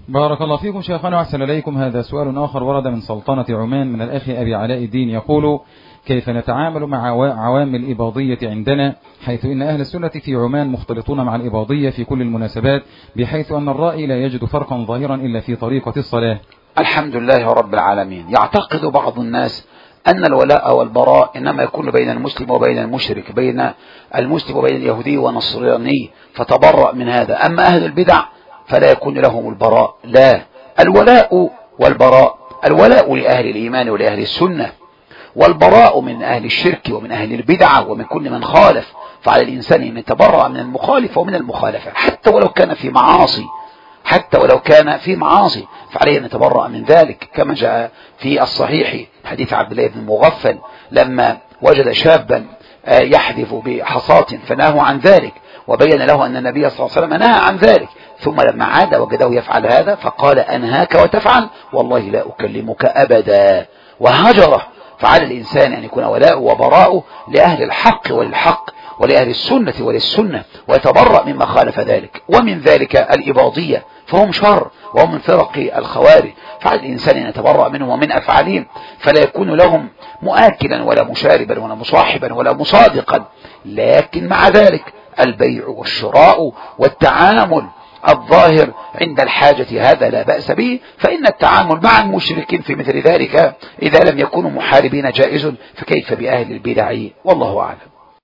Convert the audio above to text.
بارك الله فيكم شيخنا وأحسن إليكم. هذا سؤال آخر ورد من سلطنة عمان من الأخ أبي علاء الدين، يقول: كيف نتعامل مع عوام الإباضية عندنا، حيث إن أهل السنة في عمان مختلطون مع الإباضية في كل المناسبات، بحيث أن الرأي لا يجد فرقا ظاهرا إلا في طريقة الصلاة؟ الحمد لله رب العالمين. يعتقد بعض الناس أن الولاء والبراء إنما يكون بين المسلم وبين المشرك، بين المسلم وبين اليهودي والنصراني، فتبرأ من هذا. أما أهل البدع فلا يكون لهم البراء، لا، الولاء والبراء، الولاء لأهل الإيمان ولأهل السنة، والبراء من أهل الشرك ومن أهل البدعة ومن كل من خالف. فعلى الإنسان أن يتبرأ من المخالف ومن المخالفة، حتى ولو كان في معاصي، حتى ولو كان في معاصي فعليه أن يتبرأ من ذلك، كما جاء في الصحيح حديث عبد الله بن مغفل لما وجد شابا يحذف بحصاة فنهى عن ذلك، وبين له أن النبي صلى الله عليه وسلم نهى عن ذلك، ثم لما عاد وجده يفعل هذا فقال: أنهاك وتفعل؟ والله لا أكلمك أبدا، وهجره. فعلى الإنسان أن يكون ولاء وبراء لأهل الحق والحق ولأهل السنة وللسنة، ويتبرأ مما خالف ذلك. ومن ذلك الإباضية، فهم شر وهم من فرق الخوارج، فعلى الإنسان أن يتبرأ منهم ومن أفعالهم، فلا يكون لهم مؤكلا ولا مشاربا ولا مصاحبا ولا مصادقا. لكن مع ذلك البيع والشراء والتعامل الظاهر عند الحاجة هذا لا بأس به، فإن التعامل مع المشركين في مثل ذلك إذا لم يكونوا محاربين جائز، فكيف بأهل البدع؟ والله أعلم.